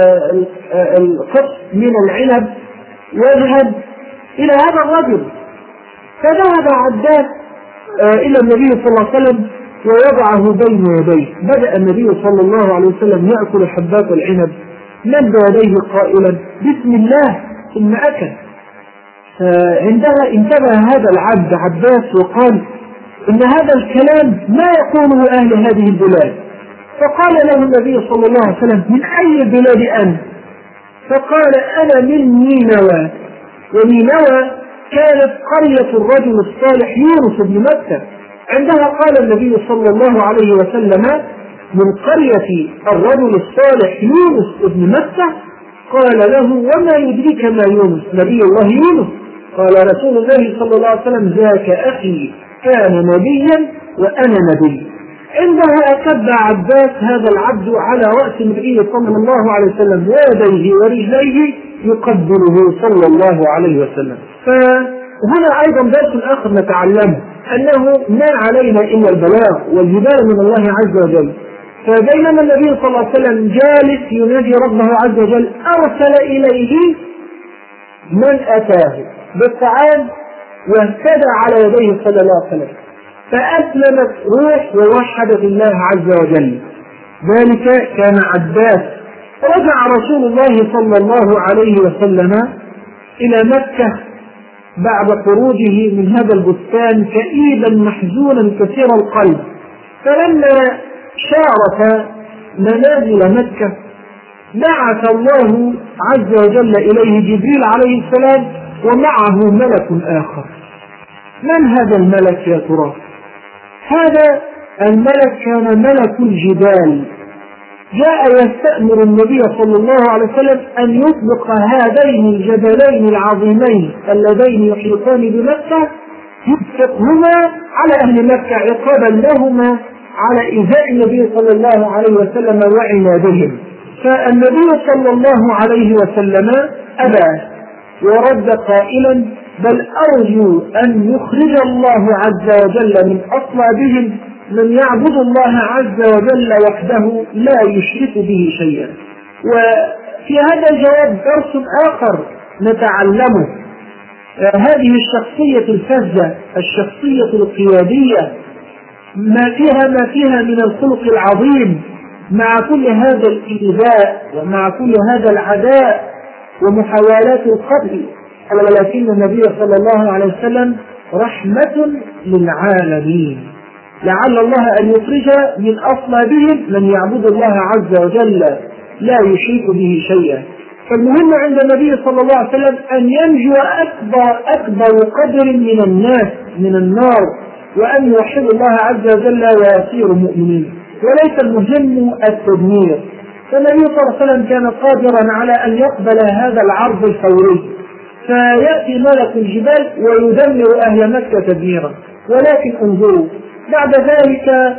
القسط من العنب واذهب إلى هذا الرجل. فذهب عباس إلى النبي صلى الله عليه وسلم ووضعه بين يديه. بدأ النبي صلى الله عليه وسلم يأكل حبات العنب، مد يديه قائلا بسم الله ثم أكل. فعندها انتبه هذا العبد عباس وقال إن هذا الكلام ما يقوله أهل هذه البلاد. فقال له النبي صلى الله عليه وسلم من أي بلاد أنت؟ فقال أنا من نينوى، ونينوى كانت قرية الرجل الصالح يونس بن متى. عندها قال النبي صلى الله عليه وسلم من قرية الرجل الصالح يونس بن متى. قال له وما يدريك ما يونس؟ نبي الله يونس. قال رسول الله صلى الله عليه وسلم ذاك أخي كان نبيا وأنا نبي. عندها كب عباس هذا العبد على رأس النبي صلى الله عليه وسلم ويديه ورجليه يقبله صلى الله عليه وسلم. فهنا أيضا درس آخر نتعلمه، أنه ما علينا إلا البلاغ والهداية من الله عز وجل. فبينما النبي صلى الله عليه وسلم جالس ينادي ربه عز وجل أرسل إليه من أتاه بالطعام واهتدى على يديه صلى الله عليه وسلم، فأسلمت روح ووحدت الله عز وجل. ذلك كان عباس. رجع رسول الله صلى الله عليه وسلم إلى مكة بعد خروجه من هذا البستان كئيبا محزونا كثير القلب. فلما شارف منازل مكة بعث الله عز وجل إليه جبريل عليه السلام ومعه ملك آخر. من هذا الملك يا ترى؟ هذا الملك كان ملك الجبال، جاء يستأمر النبي صلى الله عليه وسلم أن يطلق هذين الجبلين العظيمين اللذين يحيطان بمكة، يطلقهما على أهل مكة عقابا لهما على إيذاء النبي صلى الله عليه وسلم وعنادهم. فالنبي صلى الله عليه وسلم أبى ورد قائلا بل أرجو أن يخرج الله عز وجل من أصلابهم من يعبد الله عز وجل وحده لا يشرك به شيئا. وفي هذا الجواب درس آخر نتعلمه. هذه الشخصية الفذة، الشخصية القيادية، ما فيها ما فيها من الخلق العظيم مع كل هذا الإيذاء ومع كل هذا العداء ومحاولات القتل، ولكن النبي صلى الله عليه وسلم رحمة للعالمين. لعل الله أن يخرج من أصلابهم من يعبد الله عز وجل لا يشرك به شيئا. فالمهم عند النبي صلى الله عليه وسلم أن ينجو أكبر, أكبر قدر من الناس من النار، وأن يوحد الله عز وجل ويصير مؤمنين، وليس المهم التدمير. فالنبي صلى الله عليه وسلم كان قادرا على أن يقبل هذا العرض الفوري، فيأتي ملك الجبال ويدمر أهل مكة تدميرا. ولكن انظروا بعد ذلك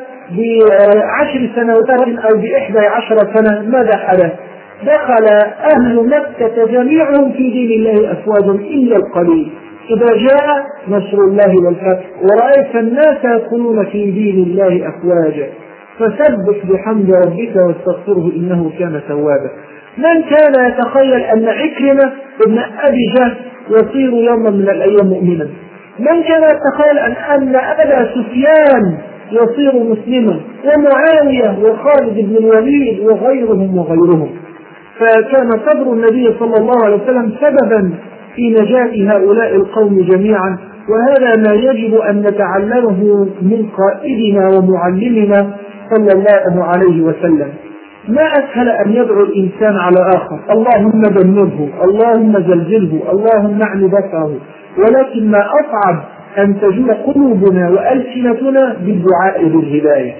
بعشر سنوات أو بإحدى عشر سنة ماذا حدث؟ دخل أهل مكة جميعهم في دين الله أفواجا إلا القليل. إذا جاء نصر الله والفتح ورأيت الناس يدخلون في دين الله أفواجا فسبح بحمد ربك واستغفره إنه كان توابا. من كان يتخيل أن عكرمة ابن أبي جهل يصير يوما من الأيام مؤمنا؟ من كان يتخيل أن أن أبا سفيان يصير مسلما، ومعاوية وخالد بن الوليد وغيرهم وغيرهم؟ فكان صبر النبي صلى الله عليه وسلم سببا في نجاة هؤلاء القوم جميعا. وهذا ما يجب أن نتعلمه من قائدنا ومعلمنا صلى الله عليه وسلم. ما أسهل أن يدعو الإنسان على آخر اللهم دمره، اللهم زلزله، اللهم اعن بصره، ولكن ما أصعب أن تجول قلوبنا وألسنتنا بالدعاء بالهداية.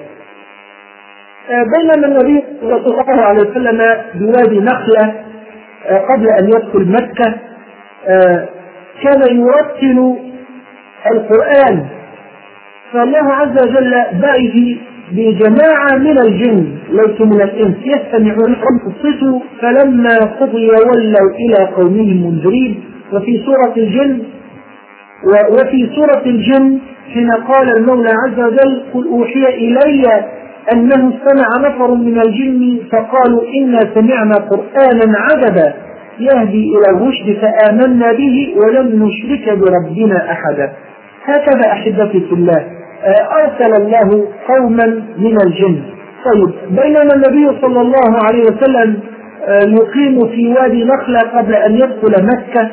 بينما النبي صلى الله عليه وسلم بوادي نخلة قبل أن يدخل مكة كان يرتل القرآن، فالله عز وجل بعث بجماعة من الجن ليس من الإنس يستمعون قصته، فلما قضي ولوا إلى قومهم منذرين. وفي سورة الجن وفي سورة الجن حين قال المولى عز وجل قل أوحي إلي أنه استمع نفر من الجن فقالوا إنا سمعنا قرآنا عجبا يهدي إلى الرشد فآمنا به ولن نشرك بربنا أحدا. هكذا أحبتي في الله أرسل الله قوما من الجن. طيب بينما النبي صلى الله عليه وسلم يقيم في وادي نخلة قبل أن يدخل مكة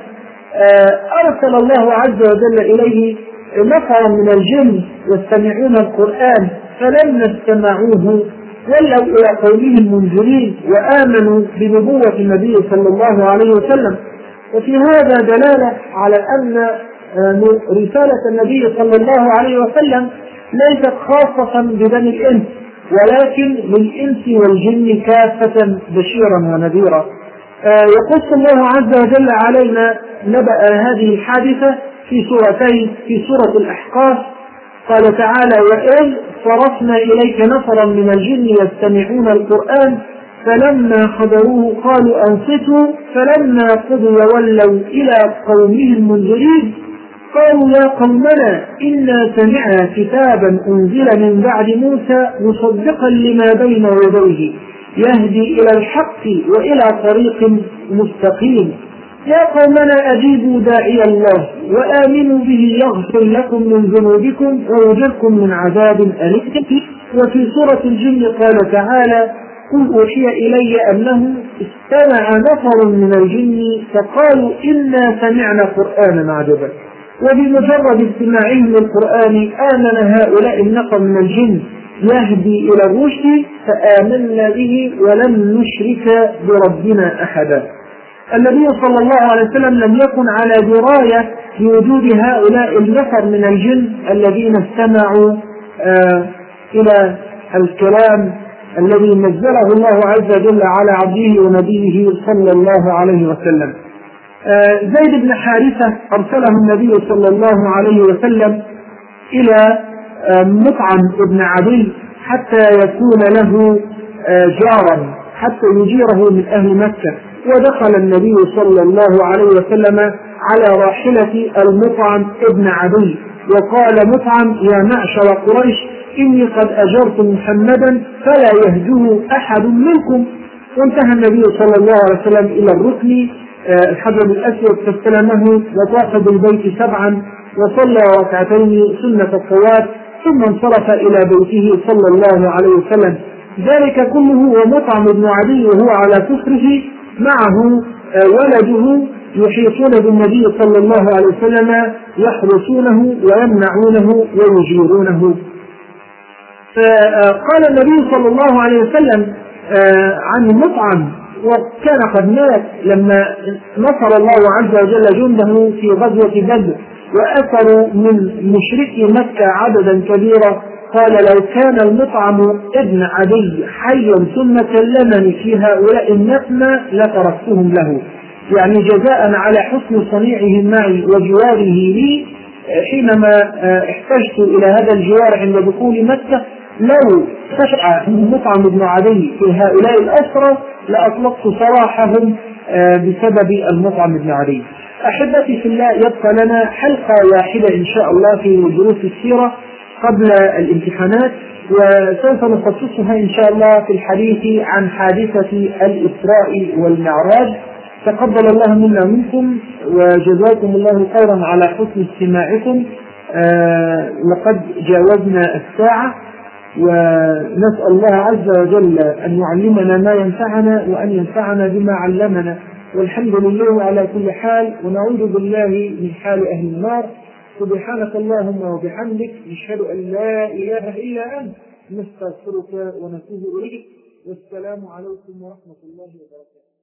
أرسل الله عز وجل إليه نفرا من الجن يستمعون القرآن فلما استمعوه ولوا إلى قومهم منذرين وآمنوا بنبوة النبي صلى الله عليه وسلم. وفي هذا دلالة على أن رسالة النبي صلى الله عليه وسلم ليست خاصة ببني الإنس ولكن للإنس والجن كافة بشيرا ونذيرا. يقص الله عز وجل علينا نبأ هذه الحادثة في سورتين، في سورة الأحقاف قال تعالى وإذ صرفنا إليك نفرا من الجن يستمعون القرآن فلما حضروه قالوا أنصتوا فلما قضي ولوا إلى قومهم منذرين قالوا يا قومنا إنا سمعنا كتابا أنزل من بعد موسى مصدقا لما بين يديه يهدي إلى الحق وإلى طريق مستقيم يا قومنا أجيبوا داعي الله وآمنوا به يغفر لكم من ذنوبكم ويجركم من عذاب أليم. وفي سورة الجن قال تعالى قل أوحي إلي أنه استمع نفر من الجن فقالوا إنا سمعنا قرآنا عجبا. وبمجرد استماعهم للقرآن آمن هؤلاء النفر من الجن يهدي إلى الرشد فآمنا به ولم نشرك بربنا أحدا. النبي صلى الله عليه وسلم لم يكن على دراية بوجود هؤلاء النفر من الجن الذين استمعوا آه إلى الكلام الذي نزله الله عز وجل على عبده ونبيه صلى الله عليه وسلم. آه زيد بن حارثة أرسله النبي صلى الله عليه وسلم إلى آه مطعم ابن عدي حتى يكون له آه جارا حتى يجيره من أهل مكة. ودخل النبي صلى الله عليه وسلم على راحلة المطعم ابن عدي وقال مطعم يا معشر قريش إني قد أجرت محمدا فلا يهجه أحد منكم. وانتهى النبي صلى الله عليه وسلم إلى الركن الحجر الأسود فاستلمه وطاف بالبيت سبعا وصلى ركعتين سنة الطواف ثم انصرف إلى بيته صلى الله عليه وسلم. ذلك كله ومطعم ابن عدي وهو على كفره معه ولده يحيطون بالنبي صلى الله عليه وسلم يحرسونه ويمنعونه ويجيرونه. فقال النبي صلى الله عليه وسلم عن مطعم وكان قد مات لما نصر الله عز وجل جنده في غزوة بدر وأثروا من مشركي مكة عددا كبيرا قال لو كان المطعم ابن عدي حيا ثم كلمني في هؤلاء النفنة لتركتهم له، يعني جزاء على حسن صنيعهم معي وجواره لي حينما احتجت إلى هذا الجوار عند دخول مكة. لو خشع المطعم ابن عدي في هؤلاء الأسرى لأطلقت سراحهم بسبب المطعم ابن عدي. أحبتي في الله يبقى لنا حلقة واحدة إن شاء الله في دروس السيرة قبل الامتحانات وسوف نخصصها إن شاء الله في الحديث عن حادثة الإسراء والمعراج. تقبل الله منا منكم وجزاكم الله خيرا على حسن استماعكم. آه لقد جاوزنا الساعة ونسأل الله عز وجل أن يعلمنا ما ينفعنا وأن ينفعنا بما علمنا والحمد لله على كل حال ونعوذ بالله من حال أهل النار. سبحانك اللهم وبحمدك نشهد أن لا إله إلا أنت نستغفرك ونتوب إليك والسلام عليكم ورحمة الله وبركاته.